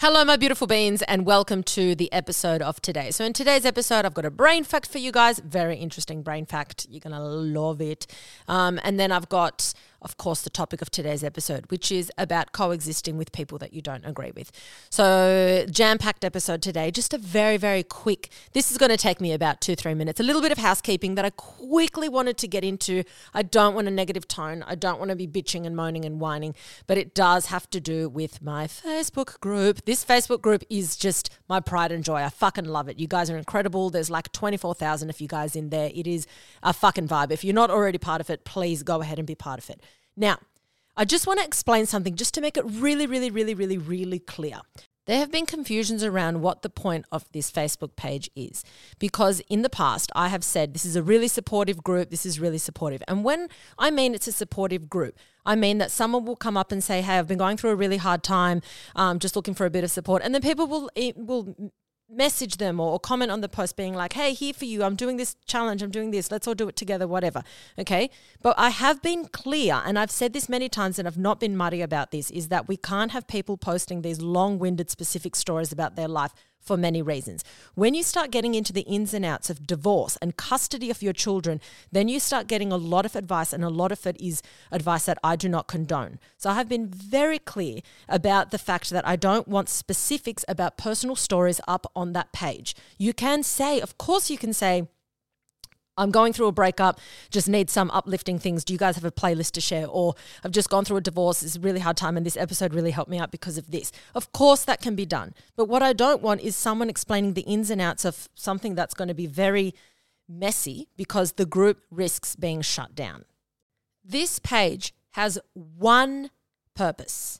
Hello, my beautiful beings, and welcome to the episode of today. So in today's episode, I've got a brain fact for you guys. Very interesting brain fact. You're going to love it. And then I've got, of course, the topic of today's episode, which is about coexisting with people that you don't agree with. So jam-packed episode today, just a very, very quick, this is going to take me about 2-3 minutes, a little bit of housekeeping that I quickly wanted to get into. I don't want a negative tone. I don't want to be bitching and moaning and whining, but it does have to do with my Facebook group. This Facebook group is just my pride and joy. I fucking love it. You guys are incredible. There's like 24,000 of you guys in there. It is a fucking vibe. If you're not already part of it, please go ahead and be part of it. Now, I just want to explain something just to make it really clear. There have been confusions around what the point of this Facebook page is, because in the past I have said this is a really supportive group, this is really supportive. And when I mean it's a supportive group, I mean that someone will come up and say, hey, I've been going through a really hard time, just looking for a bit of support. And then people will message them or comment on the post being like, hey, here for you, I'm doing this challenge, I'm doing this, let's all do it together, whatever, okay? But I have been clear, and I've said this many times and I've not been muddy about this, is that we can't have people posting these long-winded specific stories about their life for many reasons. When you start getting into the ins and outs of divorce and custody of your children, then you start getting a lot of advice, and a lot of it is advice that I do not condone. So I have been very clear about the fact that I don't want specifics about personal stories up on that page. You can say, of course you can say, I'm going through a breakup, just need some uplifting things. Do you guys have a playlist to share? Or I've just gone through a divorce, it's a really hard time and this episode really helped me out because of this. Of course that can be done. But what I don't want is someone explaining the ins and outs of something that's going to be very messy because the group risks being shut down. This page has one purpose,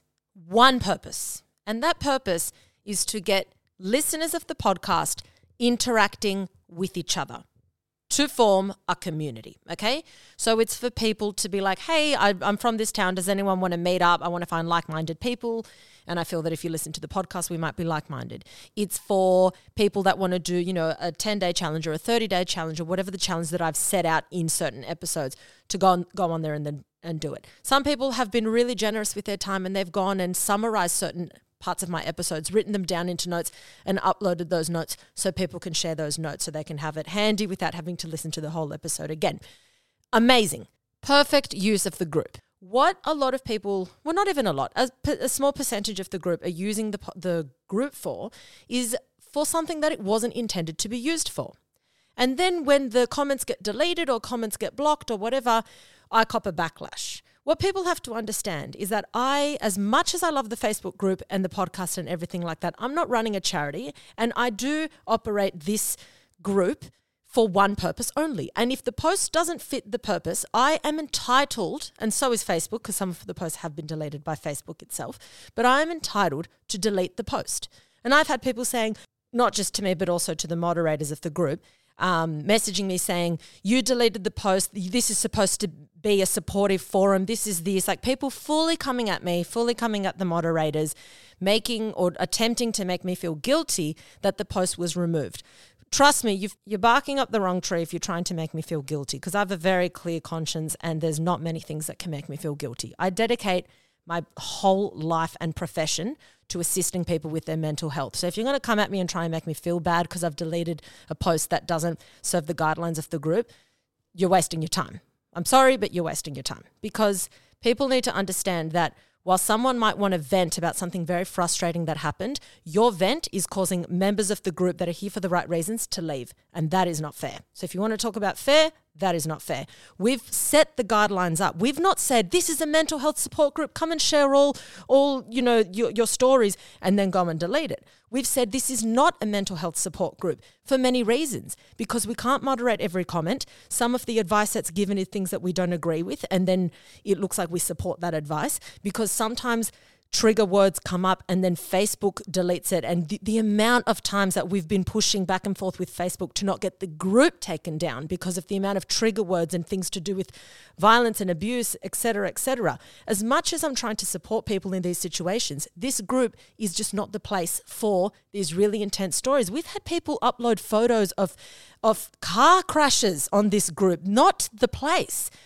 and that purpose is to get listeners of the podcast interacting with each other, to form a community, okay? So it's for people to be like, hey, I'm from this town. Does anyone want to meet up? I want to find like-minded people. And I feel that if you listen to the podcast, we might be like-minded. It's for people that want to do, a 10-day challenge or a 30-day challenge or whatever the challenge that I've set out in certain episodes to go on there and do it. Some people have been really generous with their time and they've gone and summarized certain parts of my episodes, written them down into notes and uploaded those notes so people can share those notes so they can have it handy without having to listen to the whole episode again. Amazing. Perfect use of the group. What a lot of people, well, not even a lot, a small percentage of the group are using the group for is for something that it wasn't intended to be used for. And then when the comments get deleted or comments get blocked or whatever, I cop a backlash. What people have to understand is that as much as I love the Facebook group and the podcast and everything like that, I'm not running a charity, and I do operate this group for one purpose only. And if the post doesn't fit the purpose, I am entitled, and so is Facebook, because some of the posts have been deleted by Facebook itself, but I am entitled to delete the post. And I've had people saying, not just to me, but also to the moderators of the group, messaging me saying, you deleted the post, this is supposed to be a supportive forum, this is this, like people fully coming at me, fully coming at the moderators, making or attempting to make me feel guilty that the post was removed. Trust me, you're barking up the wrong tree if you're trying to make me feel guilty, because I have a very clear conscience and there's not many things that can make me feel guilty. I dedicate my whole life and profession to assisting people with their mental health. So if you're going to come at me and try and make me feel bad because I've deleted a post that doesn't serve the guidelines of the group, you're wasting your time. I'm sorry, but you're wasting your time, because people need to understand that while someone might want to vent about something very frustrating that happened, your vent is causing members of the group that are here for the right reasons to leave, and that is not fair. So if you want to talk about fair, that is not fair. We've set the guidelines up. We've not said this is a mental health support group, come and share all your stories and then go and delete it. We've said this is not a mental health support group for many reasons, because we can't moderate every comment. Some of the advice that's given is things that we don't agree with, and then it looks like we support that advice, because sometimes trigger words come up and then Facebook deletes it. And the amount of times that we've been pushing back and forth with Facebook to not get the group taken down because of the amount of trigger words and things to do with violence and abuse, etc., etc. As much as I'm trying to support people in these situations, this group is just not the place for these really intense stories. We've had people upload photos of car crashes on this group, not the place.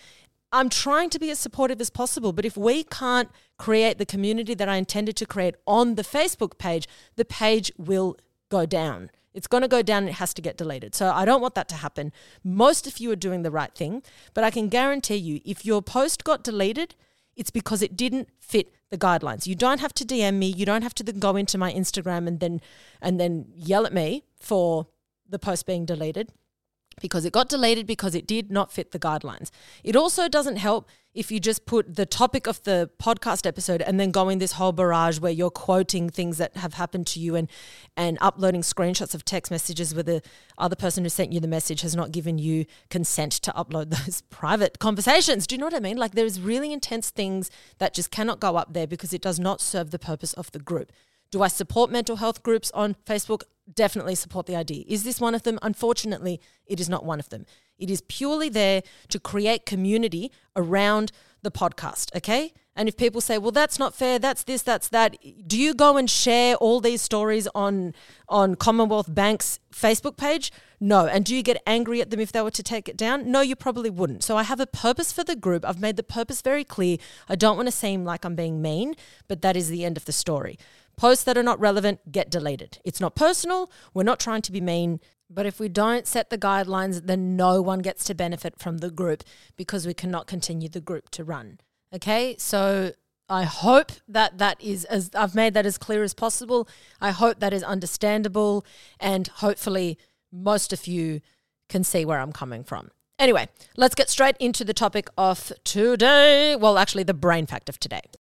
I'm trying to be as supportive as possible, but if we can't create the community that I intended to create on the Facebook page, the page will go down. It's going to go down and it has to get deleted. So I don't want that to happen. Most of you are doing the right thing, but I can guarantee you if your post got deleted, it's because it didn't fit the guidelines. You don't have to DM me. You don't have to then go into my Instagram and then yell at me for the post being deleted, because it got deleted because it did not fit the guidelines. It also doesn't help if you just put the topic of the podcast episode and then go in this whole barrage where you're quoting things that have happened to you and uploading screenshots of text messages where the other person who sent you the message has not given you consent to upload those private conversations. Do you know what I mean? Like, there's really intense things that just cannot go up there because it does not serve the purpose of the group. Do I support mental health groups on Facebook? Definitely support the idea. Is this one of them? Unfortunately, it is not one of them. It is purely there to create community around the podcast, okay? And if people say, well, that's not fair, that's this, that's that, do you go and share all these stories on Commonwealth Bank's Facebook page? No. And do you get angry at them if they were to take it down? No, you probably wouldn't. So I have a purpose for the group. I've made the purpose very clear. I don't want to seem like I'm being mean, but that is the end of the story. Posts that are not relevant get deleted. It's not personal. We're not trying to be mean. But if we don't set the guidelines, then no one gets to benefit from the group because we cannot continue the group to run. Okay? So I hope that is, as I've made that as clear as possible. I hope that is understandable, and hopefully most of you can see where I'm coming from. Anyway, let's get straight into the topic of today. Well, actually the brain fact of today.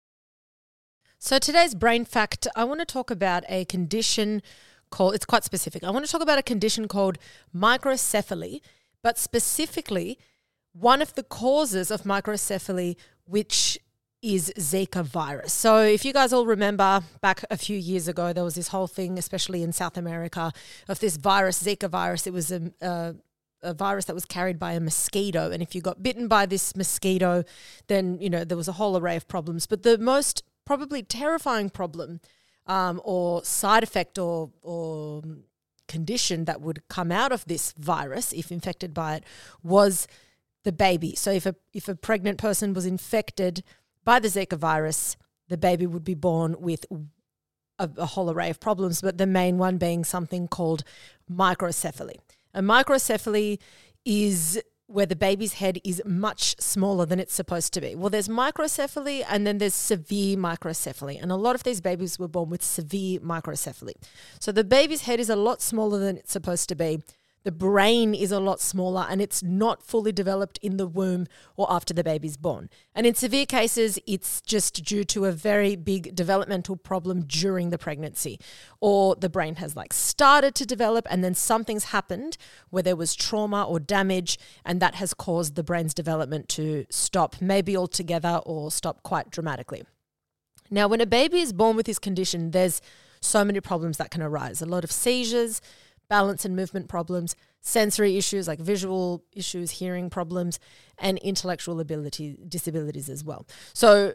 So today's brain fact, I want to talk about a condition called, it's quite specific. I want to talk about a condition called microcephaly, but specifically one of the causes of microcephaly, which is Zika virus. So if you guys all remember back a few years ago, there was this whole thing, especially in South America, of this virus, Zika virus. It was a virus that was carried by a mosquito. And if you got bitten by this mosquito, then, you know, there was a whole array of problems. But the most probably terrifying problem or side effect or condition that would come out of this virus, if infected by it, was the baby. So if a pregnant person was infected by the Zika virus, the baby would be born with a whole array of problems, but the main one being something called microcephaly. And microcephaly is where the baby's head is much smaller than it's supposed to be. Well, there's microcephaly and then there's severe microcephaly. And a lot of these babies were born with severe microcephaly. So the baby's head is a lot smaller than it's supposed to be. The brain is a lot smaller and it's not fully developed in the womb or after the baby's born. And in severe cases, it's just due to a very big developmental problem during the pregnancy, or the brain has like started to develop and then something's happened where there was trauma or damage, and that has caused the brain's development to stop, maybe altogether or stop quite dramatically. Now, when a baby is born with this condition, there's so many problems that can arise. A lot of seizures, balance and movement problems, sensory issues like visual issues, hearing problems, and intellectual disabilities as well. So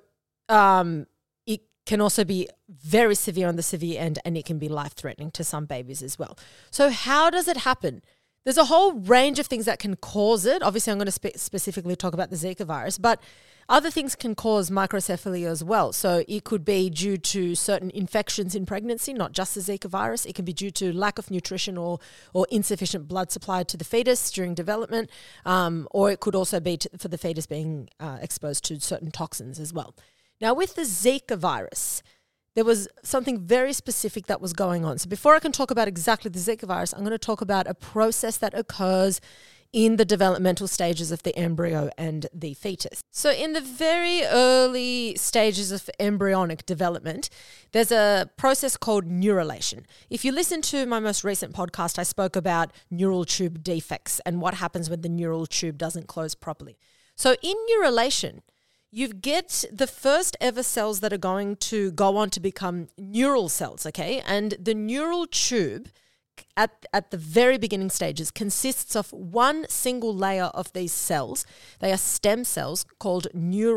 it can also be very severe on the severe end, and it can be life-threatening to some babies as well. So how does it happen? There's a whole range of things that can cause it. Obviously, I'm going to specifically talk about the Zika virus, but other things can cause microcephaly as well. So it could be due to certain infections in pregnancy, not just the Zika virus. It can be due to lack of nutrition or insufficient blood supply to the fetus during development, or it could also be for the fetus being exposed to certain toxins as well. Now, with the Zika virus, there was something very specific that was going on. So before I can talk about exactly the Zika virus, I'm going to talk about a process that occurs in the developmental stages of the embryo and the fetus. So in the very early stages of embryonic development, there's a process called neurulation. If you listen to my most recent podcast, I spoke about neural tube defects and what happens when the neural tube doesn't close properly. So in neurulation, you get the first ever cells that are going to go on to become neural cells, okay? And the neural tube at the very beginning stages consists of one single layer of these cells. They are stem cells called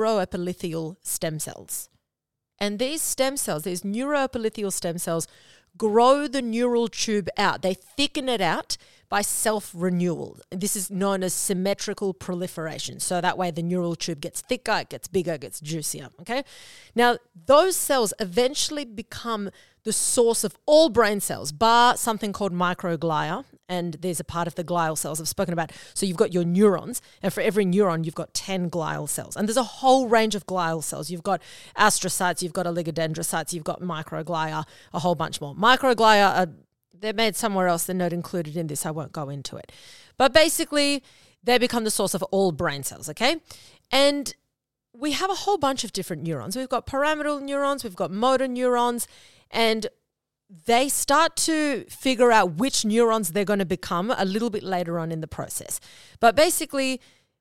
neuroepithelial stem cells. And these stem cells, these neuroepithelial stem cells, grow the neural tube out. They thicken it out by self-renewal. This is known as symmetrical proliferation. So that way the neural tube gets thicker, it gets bigger, it gets juicier, okay? Now, those cells eventually become the source of all brain cells, bar something called microglia, and there's a part of the glial cells I've spoken about. So you've got your neurons, and for every neuron, you've got 10 glial cells. And there's a whole range of glial cells. You've got astrocytes, you've got oligodendrocytes, you've got microglia, a whole bunch more. Microglia are they're made somewhere else. They're not included in this. I won't go into it. But basically, they become the source of all brain cells, okay? And we have a whole bunch of different neurons. We've got pyramidal neurons, we've got motor neurons, and they start to figure out which neurons they're going to become a little bit later on in the process. But basically,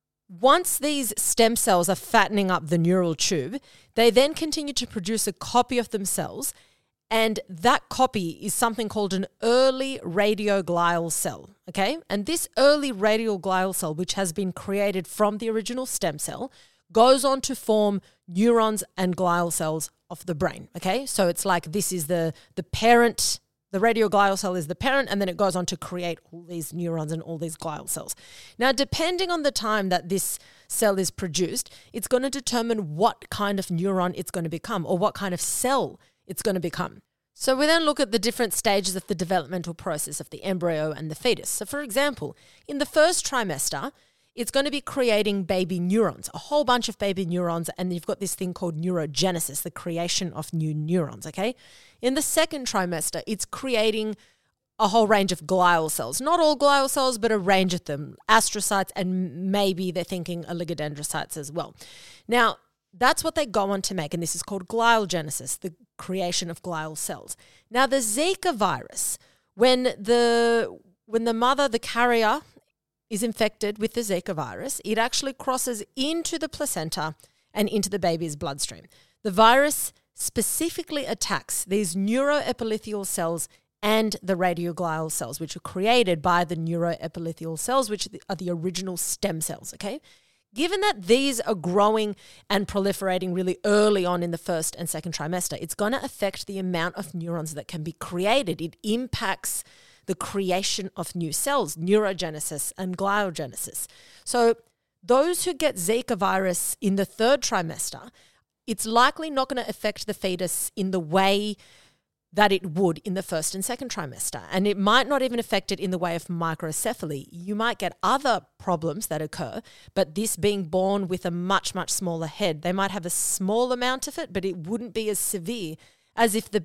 once these stem cells are fattening up the neural tube, they then continue to produce a copy of themselves. And that copy is something called an early radioglial cell, okay? And this early radioglial cell, which has been created from the original stem cell, goes on to form neurons and glial cells of the brain, okay? So it's like this is the parent, the radioglial cell is the parent, and then it goes on to create all these neurons and all these glial cells. Now, depending on the time that this cell is produced, it's going to determine what kind of neuron it's going to become or what kind of cell it's going to become. So we then look at the different stages of the developmental process of the embryo and the fetus. So for example, in the first trimester, it's going to be creating baby neurons, a whole bunch of baby neurons, and you've got this thing called neurogenesis, the creation of new neurons, okay? In the second trimester, it's creating a whole range of glial cells. Not all glial cells, but a range of them, astrocytes, and maybe they're thinking oligodendrocytes as well. Now, that's what they go on to make, and this is called glial genesis, the creation of glial cells. Now, the Zika virus, when the mother, the carrier, is infected with the Zika virus, it actually crosses into the placenta and into the baby's bloodstream. The virus specifically attacks these neuroepithelial cells and the radioglial cells, which are created by the neuroepithelial cells, which are the original stem cells, okay? Given that these are growing and proliferating really early on in the first and second trimester, it's going to affect the amount of neurons that can be created. It impacts the creation of new cells, neurogenesis and gliogenesis. So those who get Zika virus in the third trimester, it's likely not going to affect the fetus in the way that it would in the first and second trimester. And it might not even affect it in the way of microcephaly. You might get other problems that occur, but this being born with a much, much smaller head, they might have a small amount of it, but it wouldn't be as severe as if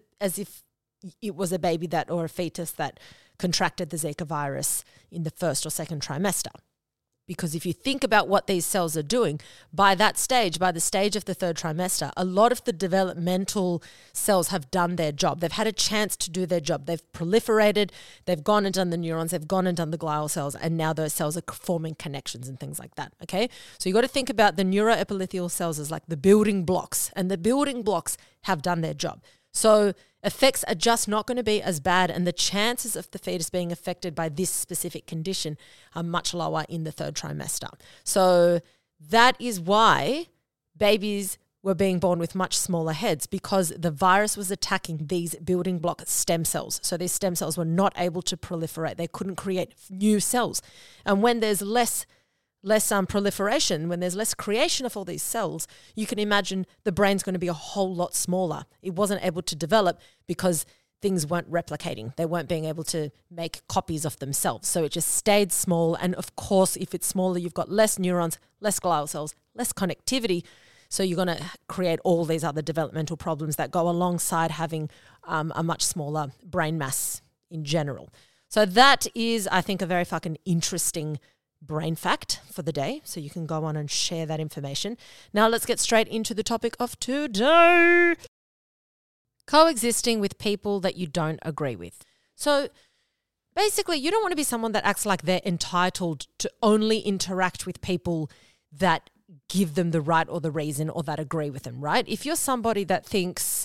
it was a baby that or a fetus that contracted the Zika virus in the first or second trimester. Because if you think about what these cells are doing, by that stage, by the stage of the third trimester, a lot of the developmental cells have done their job. They've had a chance to do their job. They've proliferated, they've gone and done the neurons, they've gone and done the glial cells, and now those cells are forming connections and things like that, okay? So you've got to think about the neuroepithelial cells as like the building blocks, and the building blocks have done their job. So effects are just not going to be as bad, and the chances of the fetus being affected by this specific condition are much lower in the third trimester. So that is why babies were being born with much smaller heads, because the virus was attacking these building block stem cells. So these stem cells were not able to proliferate. They couldn't create new cells. And when there's less proliferation, when there's less creation of all these cells, you can imagine the brain's going to be a whole lot smaller. It wasn't able to develop because things weren't replicating. They weren't being able to make copies of themselves. So it just stayed small. And of course, if it's smaller, you've got less neurons, less glial cells, less connectivity. So you're going to create all these other developmental problems that go alongside having a much smaller brain mass in general. So that is, I think, a very fucking interesting brain fact for the day. So you can go on and share that information. Now let's get straight into the topic of today. Coexisting with people that you don't agree with. So basically, you don't want to be someone that acts like they're entitled to only interact with people that give them the right or the reason or that agree with them, right? If you're somebody that thinks,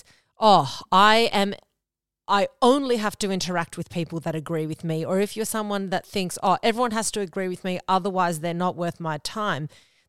I only have to interact with people that agree with me, or if you're someone that thinks, everyone has to agree with me, otherwise they're not worth my time,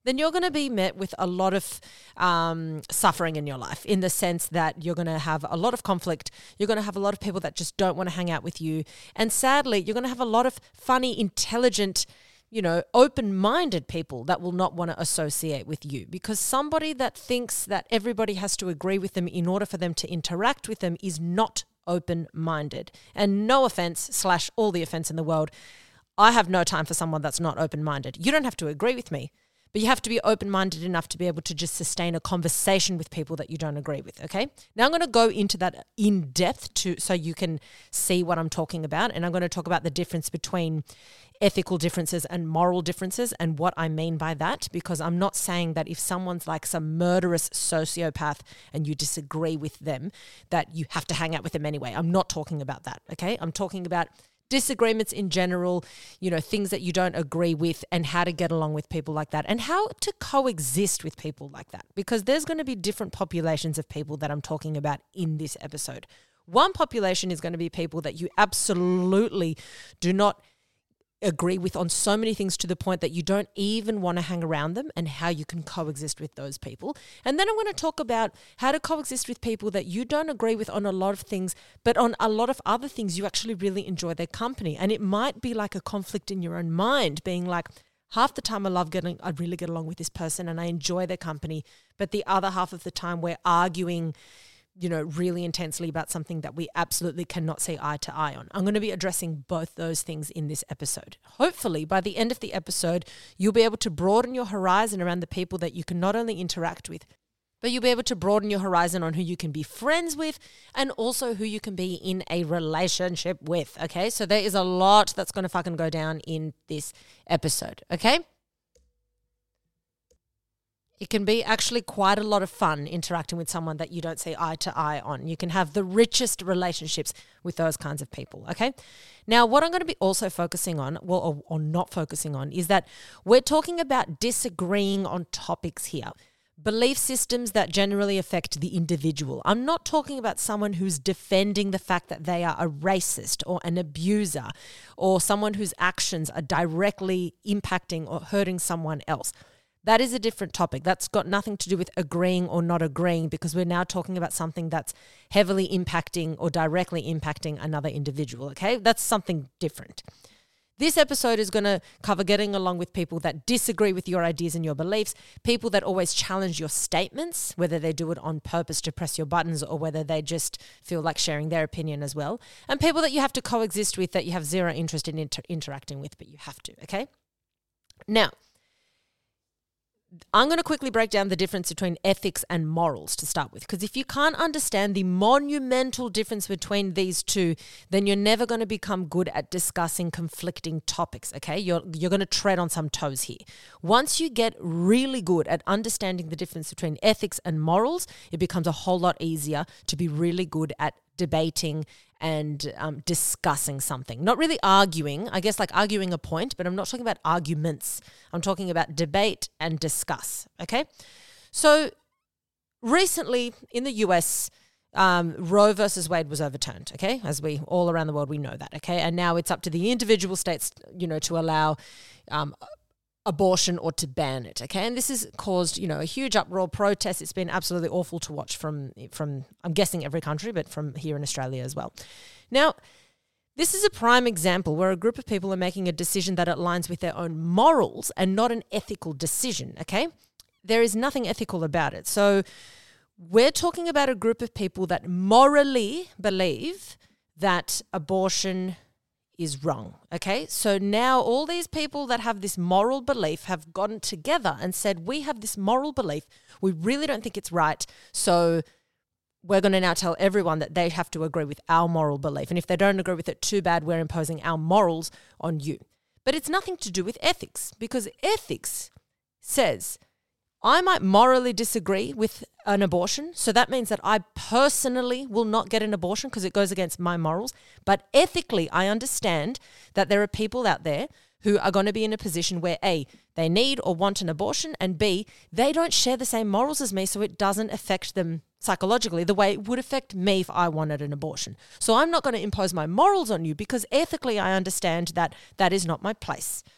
then you're going to be met with a lot of suffering in your life, in the sense that you're going to have a lot of conflict. You're going to have a lot of people that just don't want to hang out with you. And sadly, you're going to have a lot of funny, intelligent, open-minded people that will not want to associate with you, because somebody that thinks that everybody has to agree with them in order for them to interact with them is not open-minded. And no offense / all the offense in the world, I have no time for someone that's not open-minded. You don't have to agree with me, but you have to be open-minded enough to be able to just sustain a conversation with people that you don't agree with, okay? Now I'm going to go into that in depth so you can see what I'm talking about, and I'm going to talk about the difference between ethical differences and moral differences and what I mean by that, because I'm not saying that if someone's like some murderous sociopath and you disagree with them, that you have to hang out with them anyway. I'm not talking about that, okay? I'm talking about disagreements in general, things that you don't agree with, and how to get along with people like that and how to coexist with people like that, because there's going to be different populations of people that I'm talking about in this episode. One population is going to be people that you absolutely do not agree with on so many things, to the point that you don't even want to hang around them, and how you can coexist with those people. And then I'm going to talk about how to coexist with people that you don't agree with on a lot of things, but on a lot of other things you actually really enjoy their company. And it might be like a conflict in your own mind, being like, half the time I really get along with this person and I enjoy their company, but the other half of the time we're arguing really intensely about something that we absolutely cannot see eye to eye on. I'm going to be addressing both those things in this episode. Hopefully, by the end of the episode, you'll be able to broaden your horizon around the people that you can not only interact with, but you'll be able to broaden your horizon on who you can be friends with, and also who you can be in a relationship with, okay? So there is a lot that's going to fucking go down in this episode, okay? It can be actually quite a lot of fun interacting with someone that you don't see eye to eye on. You can have the richest relationships with those kinds of people, okay? Now, what I'm going to be also focusing on, or not focusing on, is that we're talking about disagreeing on topics here. Belief systems that generally affect the individual. I'm not talking about someone who's defending the fact that they are a racist or an abuser, or someone whose actions are directly impacting or hurting someone else. That is a different topic. That's got nothing to do with agreeing or not agreeing, because we're now talking about something that's heavily impacting or directly impacting another individual, okay? That's something different. This episode is going to cover getting along with people that disagree with your ideas and your beliefs, people that always challenge your statements, whether they do it on purpose to press your buttons or whether they just feel like sharing their opinion as well, and people that you have to coexist with that you have zero interest in interacting with, but you have to, okay? Now, I'm going to quickly break down the difference between ethics and morals to start with, because if you can't understand the monumental difference between these two, then you're never going to become good at discussing conflicting topics, okay? You're going to tread on some toes here. Once you get really good at understanding the difference between ethics and morals, it becomes a whole lot easier to be really good at debating and discussing something. Not really arguing, I guess, like arguing a point, but I'm not talking about arguments. I'm talking about debate and discuss, okay? So recently in the US, Roe versus Wade was overturned, okay? As we all around the world, we know that, okay? And now it's up to the individual states, to allow abortion or to ban it, okay? And this has caused, a huge uproar, protest. It's been absolutely awful to watch from I'm guessing every country, but from here in Australia as well. Now, this is a prime example where a group of people are making a decision that aligns with their own morals and not an ethical decision, okay? There is nothing ethical about it. So we're talking about a group of people that morally believe that abortion is wrong, okay? So now all these people that have this moral belief have gotten together and said, we have this moral belief, we really don't think it's right, so we're going to now tell everyone that they have to agree with our moral belief. And if they don't agree with it, too bad, we're imposing our morals on you. But it's nothing to do with ethics, because ethics says, I might morally disagree with an abortion, so that means that I personally will not get an abortion because it goes against my morals. But ethically, I understand that there are people out there who are going to be in a position where A, they need or want an abortion, and B, they don't share the same morals as me, so it doesn't affect them psychologically the way it would affect me if I wanted an abortion. So I'm not going to impose my morals on you because ethically I understand that that is not my place.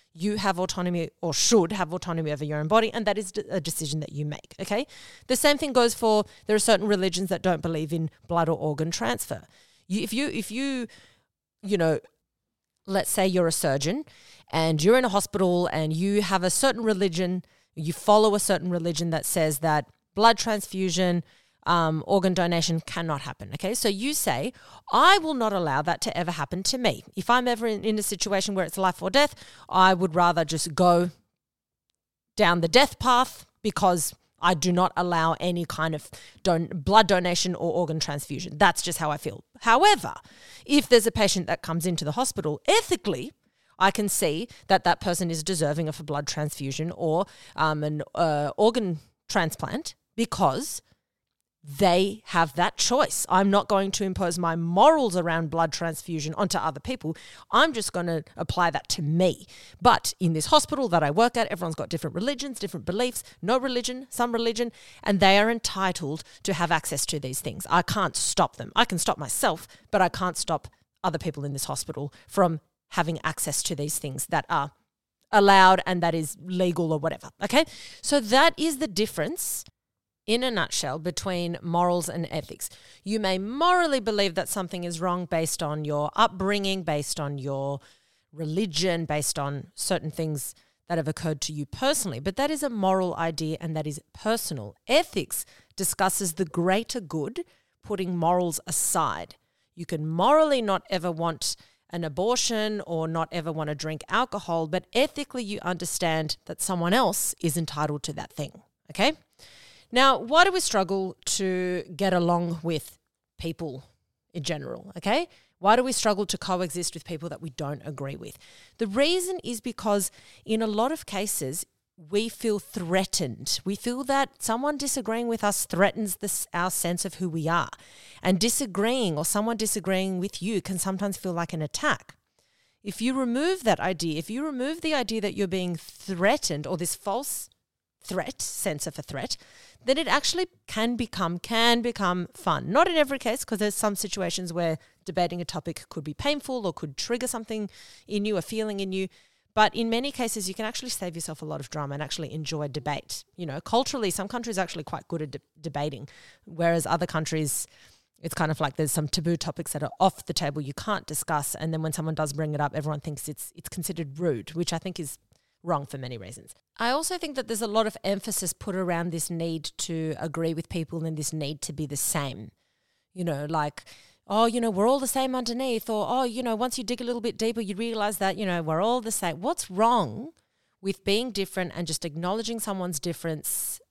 You have autonomy, or should have autonomy over your own body, and that is a decision that you make, okay? The same thing goes for, there are certain religions that don't believe in blood or organ transfer. If you let's say you're a surgeon and you're in a hospital and you have a certain religion, you follow a certain religion that says that blood transfusion, organ donation cannot happen, okay? So you say, I will not allow that to ever happen to me. If I'm ever in a situation where it's life or death, I would rather just go down the death path because I do not allow any kind of blood donation or organ transfusion. That's just how I feel. However, if there's a patient that comes into the hospital, ethically, I can see that that person is deserving of a blood transfusion or an organ transplant because they have that choice. I'm not going to impose my morals around blood transfusion onto other people. I'm just going to apply that to me. But in this hospital that I work at, everyone's got different religions, different beliefs, no religion, some religion, and they are entitled to have access to these things. I can't stop them. I can stop myself, but I can't stop other people in this hospital from having access to these things that are allowed and that is legal or whatever, okay? So that is the difference in a nutshell between morals and ethics. You may morally believe that something is wrong based on your upbringing, based on your religion, based on certain things that have occurred to you personally, but that is a moral idea and that is personal. Ethics discusses the greater good, putting morals aside. You can morally not ever want an abortion or not ever want to drink alcohol, but ethically you understand that someone else is entitled to that thing, okay? Now, why do we struggle to get along with people in general, okay? Why do we struggle to coexist with people that we don't agree with? The reason is because in a lot of cases, we feel threatened. We feel that someone disagreeing with us threatens our sense of who we are. And disagreeing or someone disagreeing with you can sometimes feel like an attack. If you remove that idea, if you remove the idea that you're being threatened or this false sense of a threat, then it actually can become fun. Not in every case, because there's some situations where debating a topic could be painful or could trigger something in you, a feeling in you. But in many cases, you can actually save yourself a lot of drama and actually enjoy debate. You know, culturally, some countries are actually quite good at debating, whereas other countries, it's kind of like there's some taboo topics that are off the table you can't discuss. And then when someone does bring it up, everyone thinks it's considered rude, which I think is wrong for many reasons. I also think that there's a lot of emphasis put around this need to agree with people and this need to be the same. You know, like, oh, you know, we're all the same underneath, or, oh, you know, once you dig a little bit deeper, you realize that, you know, we're all the same. What's wrong with being different and just acknowledging someone's differences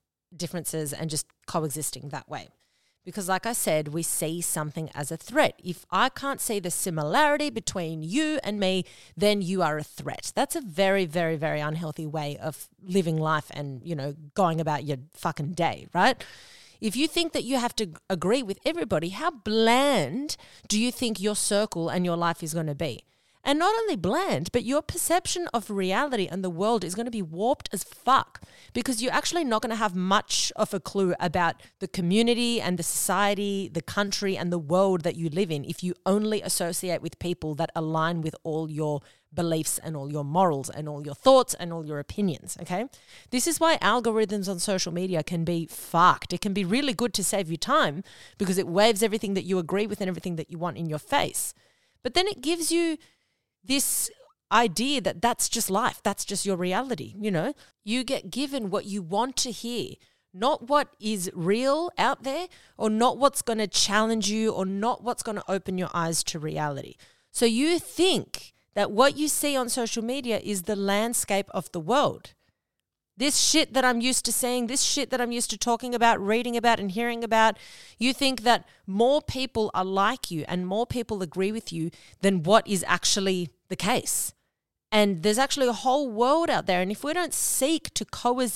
and just coexisting that way? Because like I said, we see something as a threat. If I can't see the similarity between you and me, then you are a threat. That's a very, very, very unhealthy way of living life and, you know, going about your fucking day, right? If you think that you have to agree with everybody, how bland do you think your circle and your life is going to be? And not only bland, but your perception of reality and the world is going to be warped as fuck, because you're actually not going to have much of a clue about the community and the society, the country and the world that you live in if you only associate with people that align with all your beliefs and all your morals and all your thoughts and all your opinions, okay? This is why algorithms on social media can be fucked. It can be really good to save you time because it waves everything that you agree with and everything that you want in your face. But then it gives you this idea that that's just life, that's just your reality, you know? You get given what you want to hear, not what is real out there or not what's going to challenge you or not what's going to open your eyes to reality. So you think that what you see on social media is the landscape of the world. This shit that I'm used to seeing, this shit that I'm used to talking about, reading about and hearing about, you think that more people are like you and more people agree with you than what is actually the case. And there's actually a whole world out there. And if we don't seek to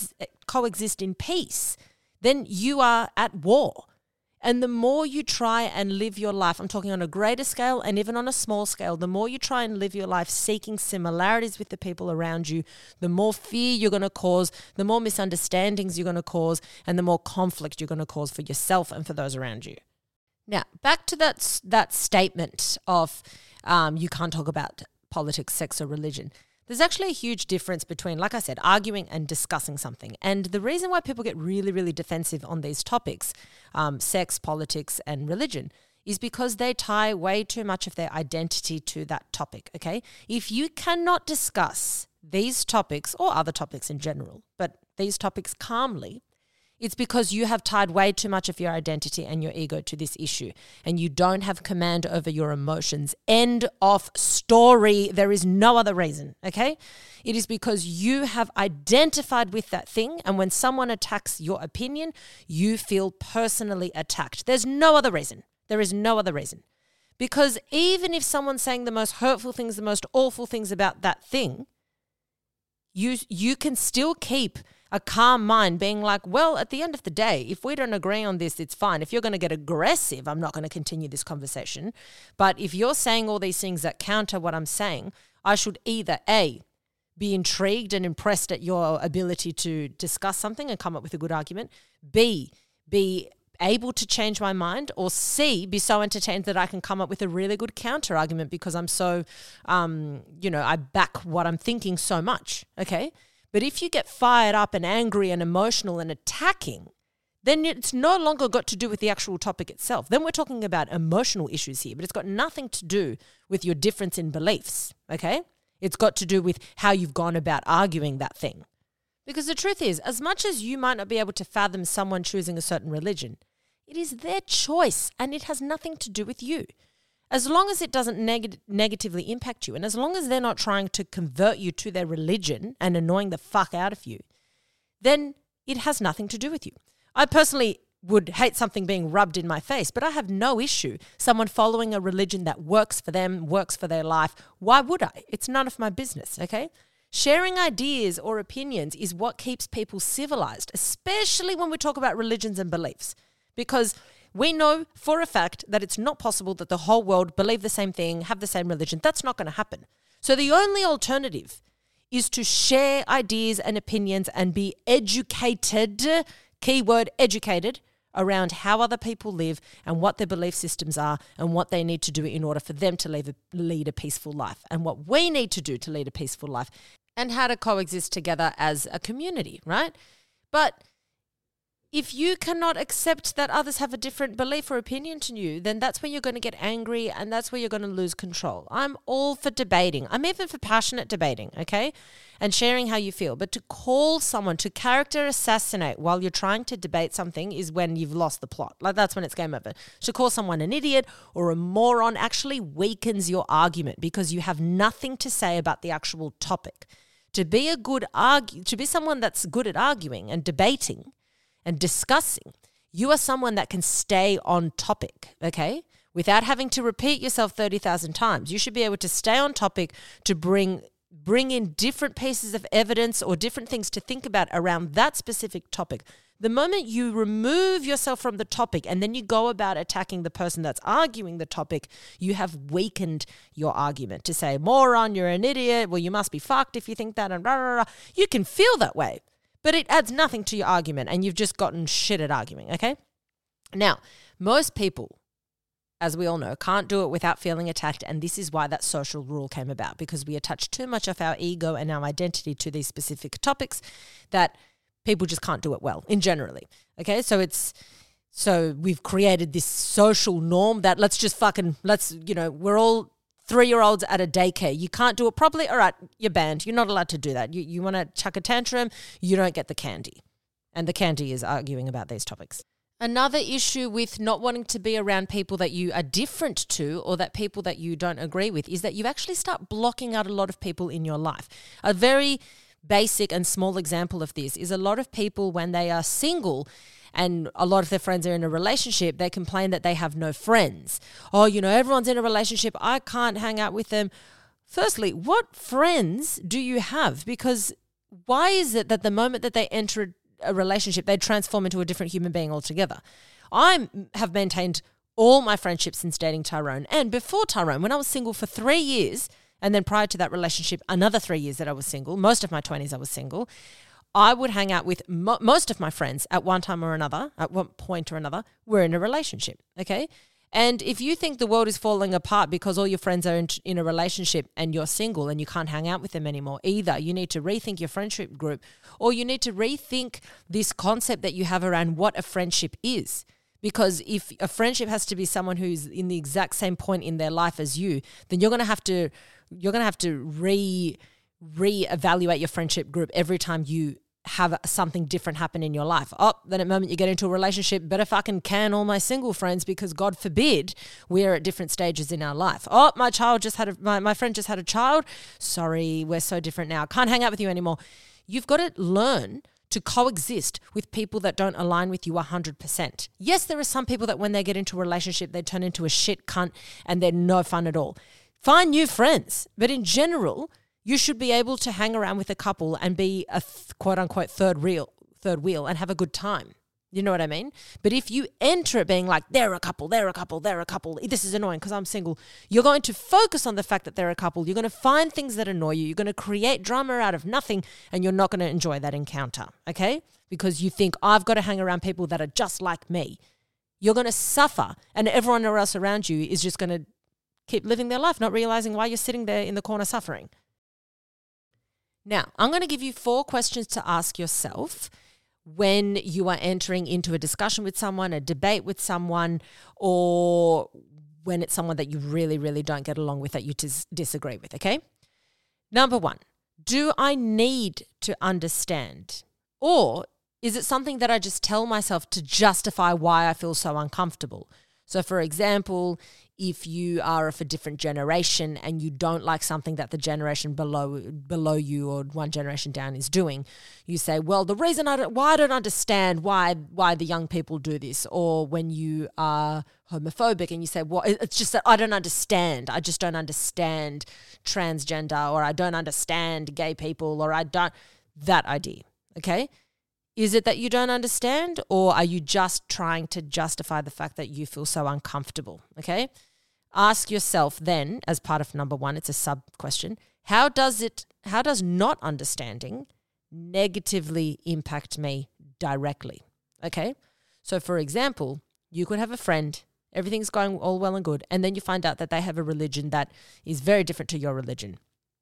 coexist in peace, then you are at war. And the more you try and live your life, I'm talking on a greater scale and even on a small scale, the more you try and live your life seeking similarities with the people around you, the more fear you're going to cause, the more misunderstandings you're going to cause, and the more conflict you're going to cause for yourself and for those around you. Now, back to that statement of you can't talk about politics, sex, or religion. There's actually a huge difference between, like I said, arguing and discussing something. And the reason why people get really, really defensive on these topics, sex, politics, and religion, is because they tie way too much of their identity to that topic, okay? If you cannot discuss these topics or other topics in general, but these topics calmly, it's because you have tied way too much of your identity and your ego to this issue, and you don't have command over your emotions. End of story. There is no other reason, okay? It is because you have identified with that thing, and when someone attacks your opinion, you feel personally attacked. There's no other reason. There is no other reason. Because even if someone's saying the most hurtful things, the most awful things about that thing, you can still keep a calm mind being like, well, at the end of the day, if we don't agree on this, it's fine. If you're going to get aggressive, I'm not going to continue this conversation. But if you're saying all these things that counter what I'm saying, I should either A, be intrigued and impressed at your ability to discuss something and come up with a good argument, B, be able to change my mind, or C, be so entertained that I can come up with a really good counter argument because I'm so, I back what I'm thinking so much, okay? But if you get fired up and angry and emotional and attacking, then it's no longer got to do with the actual topic itself. Then we're talking about emotional issues here, but it's got nothing to do with your difference in beliefs, okay? It's got to do with how you've gone about arguing that thing. Because the truth is, as much as you might not be able to fathom someone choosing a certain religion, it is their choice and it has nothing to do with you. As long as it doesn't negatively impact you, and as long as they're not trying to convert you to their religion and annoying the fuck out of you, then it has nothing to do with you. I personally would hate something being rubbed in my face, but I have no issue someone following a religion that works for them, works for their life. Why would I? It's none of my business, okay? Sharing ideas or opinions is what keeps people civilized, especially when we talk about religions and beliefs, because we know for a fact that it's not possible that the whole world believe the same thing, have the same religion. That's not going to happen. So the only alternative is to share ideas and opinions and be educated, keyword educated, around how other people live and what their belief systems are and what they need to do in order for them to lead a peaceful life, and what we need to do to lead a peaceful life, and how to coexist together as a community, right? But if you cannot accept that others have a different belief or opinion to you, then that's where you're going to get angry and that's where you're going to lose control. I'm all for debating. I'm even for passionate debating, okay? And sharing how you feel. But to call someone, to character assassinate while you're trying to debate something is when you've lost the plot. Like, that's when it's game over. To call someone an idiot or a moron actually weakens your argument because you have nothing to say about the actual topic. To be someone that's good at arguing and debating and discussing, you are someone that can stay on topic, okay? Without having to repeat yourself 30,000 times. You should be able to stay on topic to bring in different pieces of evidence or different things to think about around that specific topic. The moment you remove yourself from the topic and then you go about attacking the person that's arguing the topic, you have weakened your argument. To say, moron, you're an idiot, well, you must be fucked if you think that, and rah, rah, rah. You can feel that way. But it adds nothing to your argument and you've just gotten shit at arguing, okay? Now, most people, as we all know, can't do it without feeling attacked, and this is why that social rule came about, because we attach too much of our ego and our identity to these specific topics that people just can't do it well, in generally, okay? So we've created this social norm that we're all 3-year-olds at a daycare. You can't do it properly. All right, you're banned. You're not allowed to do that. You want to chuck a tantrum, you don't get the candy. And the candy is arguing about these topics. Another issue with not wanting to be around people that you are different to or that people that you don't agree with is that you actually start blocking out a lot of people in your life. A very basic and small example of this is a lot of people, when they are single and a lot of their friends are in a relationship, they complain that they have no friends. Oh, everyone's in a relationship, I can't hang out with them. Firstly, what friends do you have? Because why is it that the moment that they enter a relationship, they transform into a different human being altogether? I have maintained all my friendships since dating Tyrone. And before Tyrone, when I was single for 3 years, and then prior to that relationship, another 3 years that I was single, most of my 20s I was single, I would hang out with most of my friends at one time or another, at one point or another, were in a relationship, okay? And if you think the world is falling apart because all your friends are in a relationship and you're single and you can't hang out with them anymore, either you need to rethink your friendship group, or you need to rethink this concept that you have around what a friendship is. Because if a friendship has to be someone who's in the exact same point in their life as you, then you're going to have to reevaluate your friendship group every time you have something different happen in your life. Then at the moment you get into a relationship, better fucking can all my single friends, because God forbid we're at different stages in our life. My friend just had a child. Sorry, we're so different now. Can't hang out with you anymore. You've got to learn to coexist with people that don't align with you 100%. Yes, there are some people that when they get into a relationship, they turn into a shit cunt and they're no fun at all. Find new friends. But in general, you should be able to hang around with a couple and be a quote-unquote third wheel and have a good time. You know what I mean? But if you enter it being like, they're a couple, this is annoying because I'm single, you're going to focus on the fact that they're a couple. You're going to find things that annoy you. You're going to create drama out of nothing, and you're not going to enjoy that encounter, okay? Because you think, I've got to hang around people that are just like me. You're going to suffer, and everyone else around you is just going to keep living their life, not realizing why you're sitting there in the corner suffering. Now, I'm going to give you 4 questions to ask yourself when you are entering into a discussion with someone, a debate with someone, or when it's someone that you really, really don't get along with, that you disagree with, okay? Number 1, do I need to understand? Or is it something that I just tell myself to justify why I feel so uncomfortable? So, for example, if you are of a different generation and you don't like something that the generation below you or one generation down is doing, you say, well, the reason I don't understand why the young people do this. Or when you are homophobic and you say, well, it's just that I don't understand. I just don't understand transgender, or I don't understand gay people, or that idea, okay? Is it that you don't understand, or are you just trying to justify the fact that you feel so uncomfortable, okay? Ask yourself then, as part of number 1, it's a sub-question, how does not understanding negatively impact me directly, okay? So, for example, you could have a friend, everything's going all well and good, and then you find out that they have a religion that is very different to your religion.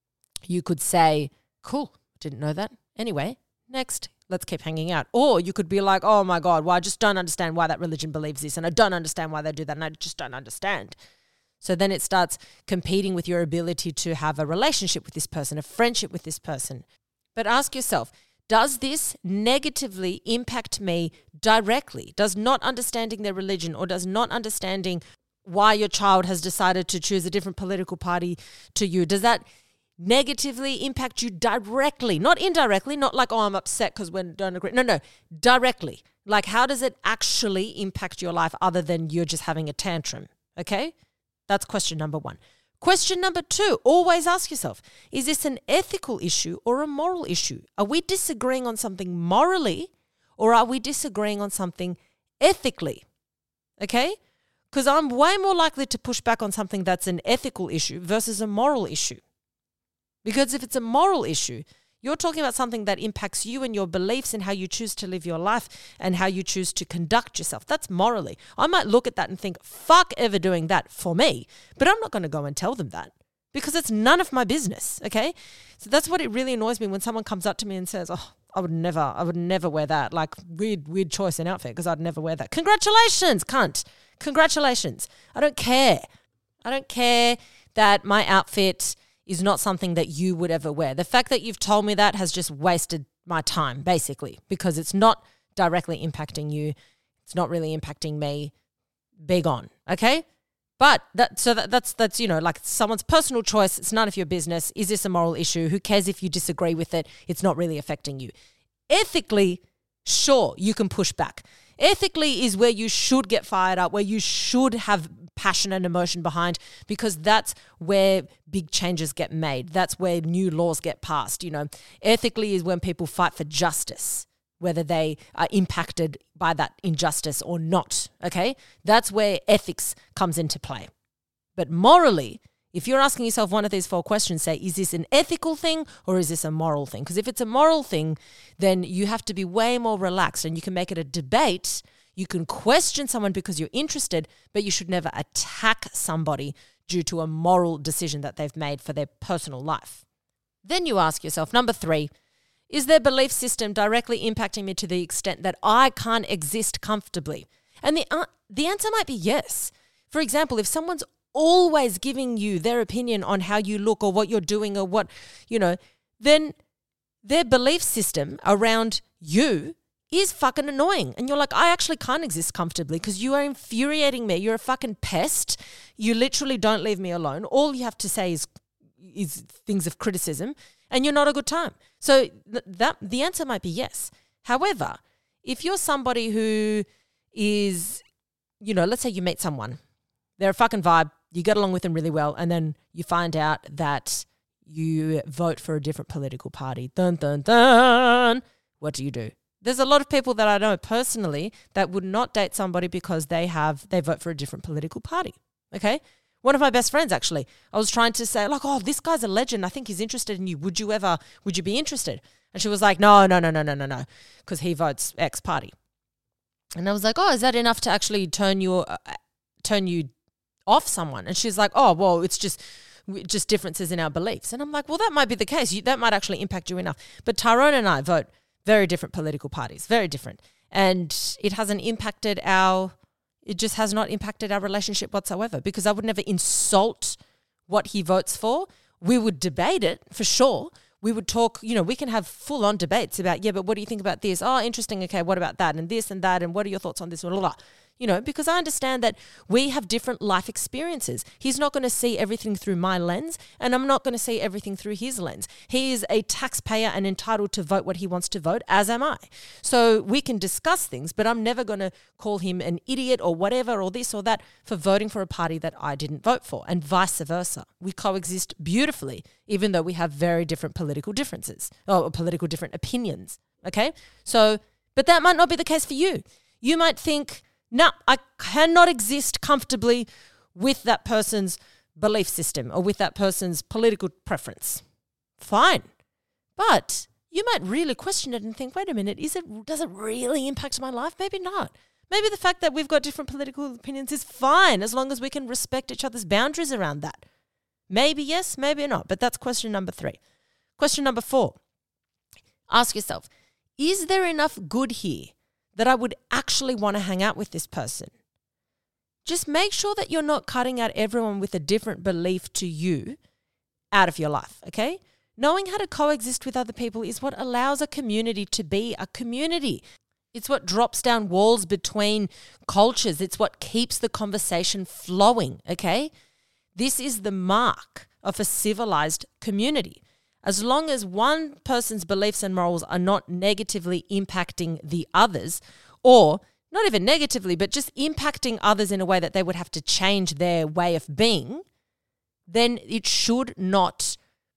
You could say, cool, didn't know that. Anyway, next. Let's keep hanging out. Or you could be like, oh my God, well, I just don't understand why that religion believes this, and I don't understand why they do that, and I just don't understand. So then it starts competing with your ability to have a relationship with this person, a friendship with this person. But ask yourself, does this negatively impact me directly? Does not understanding their religion, or does not understanding why your child has decided to choose a different political party to you, does that negatively impact you directly, not indirectly, not like, oh, I'm upset because we don't agree. No, directly. Like, how does it actually impact your life other than you're just having a tantrum? Okay? That's question number 1. Question number 2, always ask yourself, is this an ethical issue or a moral issue? Are we disagreeing on something morally, or are we disagreeing on something ethically? Okay? Because I'm way more likely to push back on something that's an ethical issue versus a moral issue. Because if it's a moral issue, you're talking about something that impacts you and your beliefs and how you choose to live your life and how you choose to conduct yourself. That's morally. I might look at that and think, fuck ever doing that for me. But I'm not going to go and tell them that, because it's none of my business, okay? So that's what it really annoys me when someone comes up to me and says, oh, I would never wear that. Like, weird choice in outfit, because I'd never wear that. Congratulations, cunt. Congratulations. I don't care. I don't care that my outfit is not something that you would ever wear. The fact that you've told me that has just wasted my time, basically, because it's not directly impacting you. It's not really impacting me. Be gone, okay? But that's like someone's personal choice. It's none of your business. Is this a moral issue? Who cares if you disagree with it? It's not really affecting you. Ethically, sure, you can push back. Ethically is where you should get fired up, where you should have passion and emotion behind, because that's where big changes get made. That's where new laws get passed. Ethically is when people fight for justice, whether they are impacted by that injustice or not. Okay, that's where ethics comes into play. But morally, if you're asking yourself one of these 4 questions, say, is this an ethical thing or is this a moral thing? Because if it's a moral thing, then you have to be way more relaxed, and you can make it a debate. You can question someone because you're interested, but you should never attack somebody due to a moral decision that they've made for their personal life. Then you ask yourself, number 3, is their belief system directly impacting me to the extent that I can't exist comfortably? And the answer might be yes. For example, if someone's always giving you their opinion on how you look or what you're doing or what, then their belief system around you is fucking annoying. And you're like, I actually can't exist comfortably because you are infuriating me. You're a fucking pest. You literally don't leave me alone. All you have to say is things of criticism and you're not a good time. So the answer might be yes. However, if you're somebody who is, let's say you meet someone, they're a fucking vibe, you get along with them really well, and then you find out that you vote for a different political party. Dun, dun, dun. What do? There's a lot of people that I know personally that would not date somebody because they vote for a different political party. Okay? One of my best friends, actually, I was trying to say, like, oh, this guy's a legend. I think he's interested in you. Would you be interested? And she was like, no, because he votes X party. And I was like, oh, is that enough to actually turn you off someone? And she's like, oh, well, it's just differences in our beliefs. And I'm like, well, that might be the case. That might actually impact you enough. But Tyrone and I vote very different political parties, very different. And it just has not impacted our relationship whatsoever because I would never insult what he votes for. We would debate it for sure. We would talk, we can have full-on debates about, but what do you think about this? Oh, interesting. Okay, what about that and this and that? And what are your thoughts on this? Blah, blah, blah. Because I understand that we have different life experiences. He's not going to see everything through my lens, and I'm not going to see everything through his lens. He is a taxpayer and entitled to vote what he wants to vote, as am I. So we can discuss things, but I'm never going to call him an idiot or whatever or this or that for voting for a party that I didn't vote for, and vice versa. We coexist beautifully, even though we have very different political differences or political different opinions, okay? So, but that might not be the case for you. You might think, no, I cannot exist comfortably with that person's belief system or with that person's political preference. Fine. But you might really question it and think, wait a minute, does it really impact my life? Maybe not. Maybe the fact that we've got different political opinions is fine as long as we can respect each other's boundaries around that. Maybe yes, maybe not. But that's question number 3. Question number 4. Ask yourself, is there enough good here that I would actually want to hang out with this person? Just make sure that you're not cutting out everyone with a different belief to you out of your life, okay? Knowing how to coexist with other people is what allows a community to be a community. It's what drops down walls between cultures. It's what keeps the conversation flowing, okay? This is the mark of a civilized community. As long as one person's beliefs and morals are not negatively impacting the others, or not even negatively, but just impacting others in a way that they would have to change their way of being, then it should not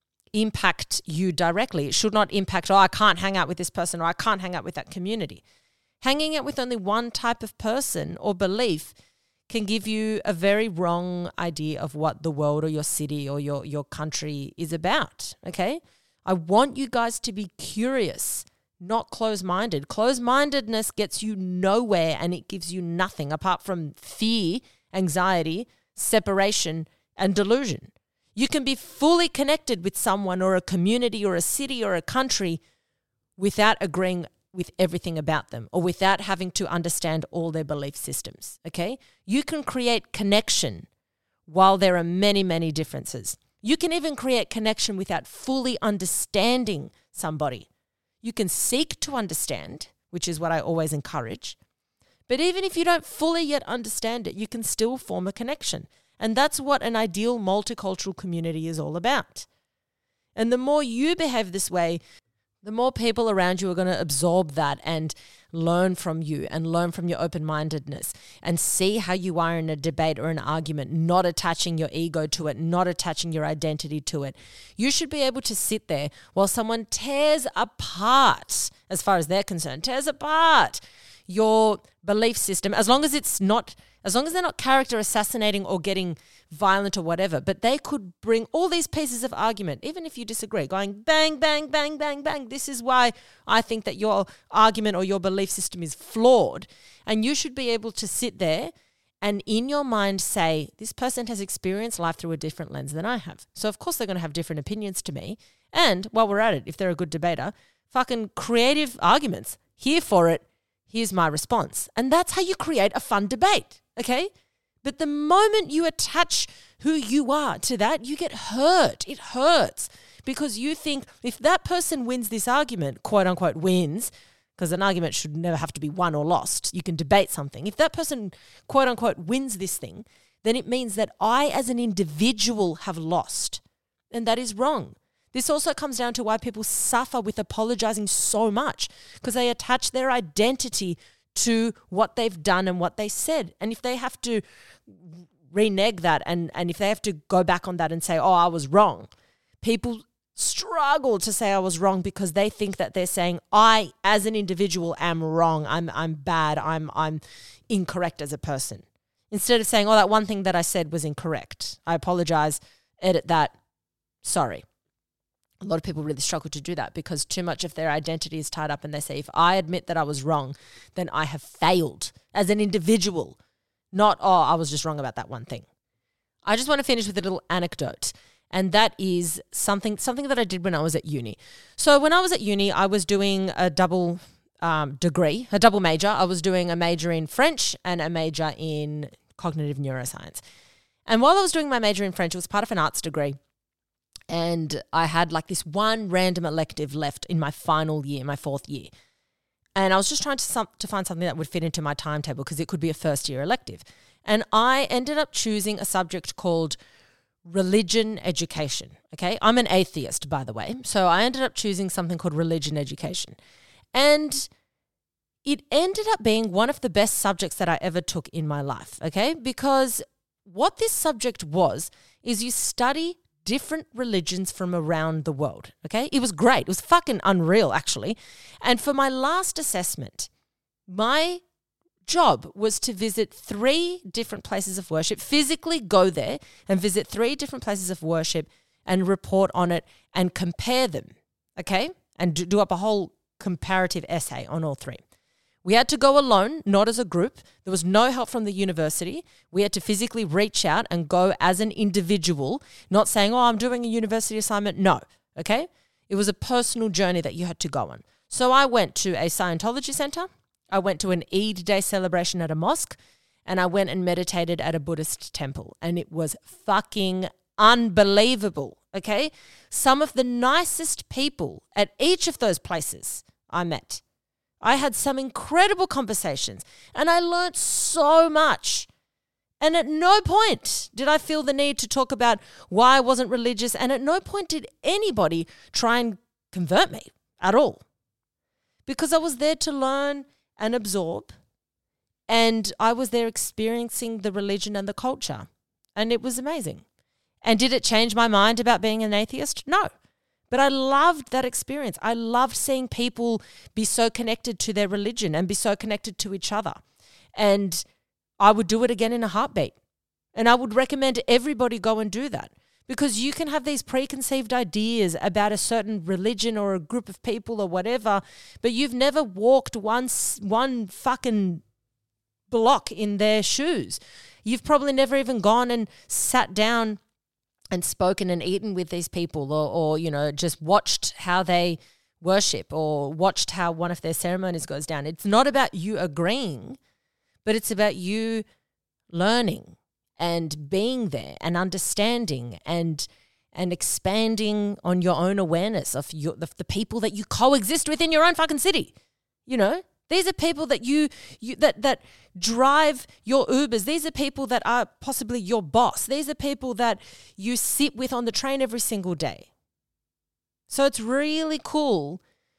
impact you directly. It should not impact, I can't hang out with this person or I can't hang out with that community. Hanging out with only one type of person or belief can give you a very wrong idea of what the world or your city or your country is about, okay? I want you guys to be curious, not closed-minded. Closed-mindedness gets you nowhere and it gives you nothing apart from fear, anxiety, separation, and delusion. You can be fully connected with someone or a community or a city or a country without agreeing with everything about them or without having to understand all their belief systems, okay? You can create connection while there are many, many differences. You can even create connection without fully understanding somebody. You can seek to understand, which is what I always encourage. But even if you don't fully yet understand it, you can still form a connection. And that's what an ideal multicultural community is all about. And the more you behave this way, the more people around you are going to absorb that and learn from you and learn from your open-mindedness and see how you are in a debate or an argument, not attaching your ego to it, not attaching your identity to it. You should be able to sit there while someone tears apart, as far as they're concerned, tears apart your belief system, as long as it's not as long as they're not character assassinating or getting violent or whatever, but they could bring all these pieces of argument, even if you disagree, going bang, bang, bang, bang, bang. This is why I think that your argument or your belief system is flawed. And you should be able to sit there and in your mind say, this person has experienced life through a different lens than I have. So of course they're going to have different opinions to me. And while we're at it, if they're a good debater, fucking creative arguments, here for it. Here's my response. And that's how you create a fun debate, okay? But the moment you attach who you are to that, you get hurt. It hurts because you think if that person wins this argument, quote unquote wins, because an argument should never have to be won or lost. You can debate something. If that person, quote unquote, wins this thing, then it means that I as an individual have lost. And that is wrong. This also comes down to why people suffer with apologizing so much, because they attach their identity to what they've done and what they said. And if they have to renege that and if they have to go back on that and say, oh, I was wrong, people struggle to say I was wrong because they think that they're saying, I as an individual am wrong, I'm bad, I'm incorrect as a person. Instead of saying, oh, that one thing that I said was incorrect. I apologize, edit that, sorry. A lot of people really struggle to do that because too much of their identity is tied up and they say, if I admit that I was wrong, then I have failed as an individual, not, oh, I was just wrong about that one thing. I just want to finish with a little anecdote, and that is something that I did when I was at uni. So when I was at uni, I was doing a double degree, a double major. I was doing a major in French and a major in cognitive neuroscience. And while I was doing my major in French, it was part of an arts degree. And I had like this one random elective left in my final year, my fourth year. And I was just trying to find something that would fit into my timetable because it could be a first year elective. And I ended up choosing a subject called religion education. Okay. I'm an atheist, by the way. So I ended up choosing something called religion education. And it ended up being one of the best subjects that I ever took in my life. Okay. Because what this subject was is you study different religions from around the world, okay? It was great. It was fucking unreal, actually. And for my last assessment, my job was to visit 3 different places of worship, physically go there and visit 3 different places of worship and report on it and compare them, okay? And do up a whole comparative essay on all 3. We had to go alone, not as a group. There was no help from the university. We had to physically reach out and go as an individual, not saying, oh, I'm doing a university assignment. No, okay? It was a personal journey that you had to go on. So I went to a Scientology center. I went to an Eid Day celebration at a mosque, and I went and meditated at a Buddhist temple. And it was fucking unbelievable, okay? Some of the nicest people at each of those places I met. I had some incredible conversations and I learned so much. And at no point did I feel the need to talk about why I wasn't religious, and at no point did anybody try and convert me at all. Because I was there to learn and absorb, and I was there experiencing the religion and the culture, and it was amazing. And did it change my mind about being an atheist? No. But I loved that experience. I loved seeing people be so connected to their religion and be so connected to each other. And I would do it again in a heartbeat. And I would recommend everybody go and do that, because you can have these preconceived ideas about a certain religion or a group of people or whatever, but you've never walked one fucking block in their shoes. You've probably never even gone and sat down and spoken and eaten with these people, or you know, just watched how they worship or watched how one of their ceremonies goes down. It's not about you agreeing, but it's about you learning and being there and understanding and expanding on your own awareness of the people that you coexist with in your own fucking city. You know, these are people that that drive your Ubers. These are people that are possibly your boss. These are people that you sit with on the train every single day. So it's really cool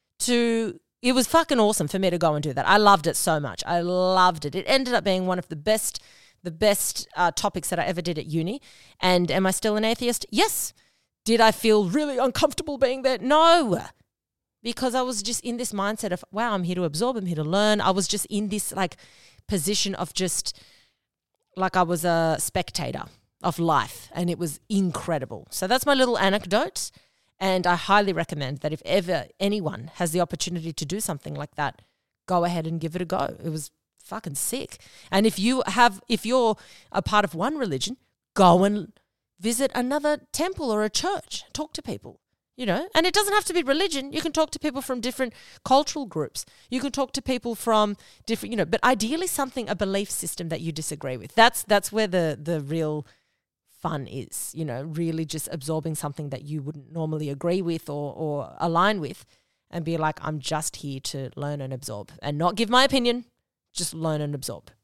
it was fucking awesome for me to go and do that. I loved it so much. I loved it. It ended up being one of the best topics that I ever did at uni. And am I still an atheist? Yes. Did I feel really uncomfortable being there? No. Because I was just in this mindset of, wow, I'm here to absorb, I'm here to learn. I was just in this like position of just like I was a spectator of life, and it was incredible. So that's my little anecdote, and I highly recommend that if ever anyone has the opportunity to do something like that, go ahead and give it a go. It was fucking sick. And if you're a part of one religion, go and visit another temple or a church. Talk to people, and it doesn't have to be religion. You can talk to people from different cultural groups. You can talk to people from different, but ideally a belief system that you disagree with. That's where the real fun is, really just absorbing something that you wouldn't normally agree with or align with, and be like, I'm just here to learn and absorb and not give my opinion, just learn and absorb.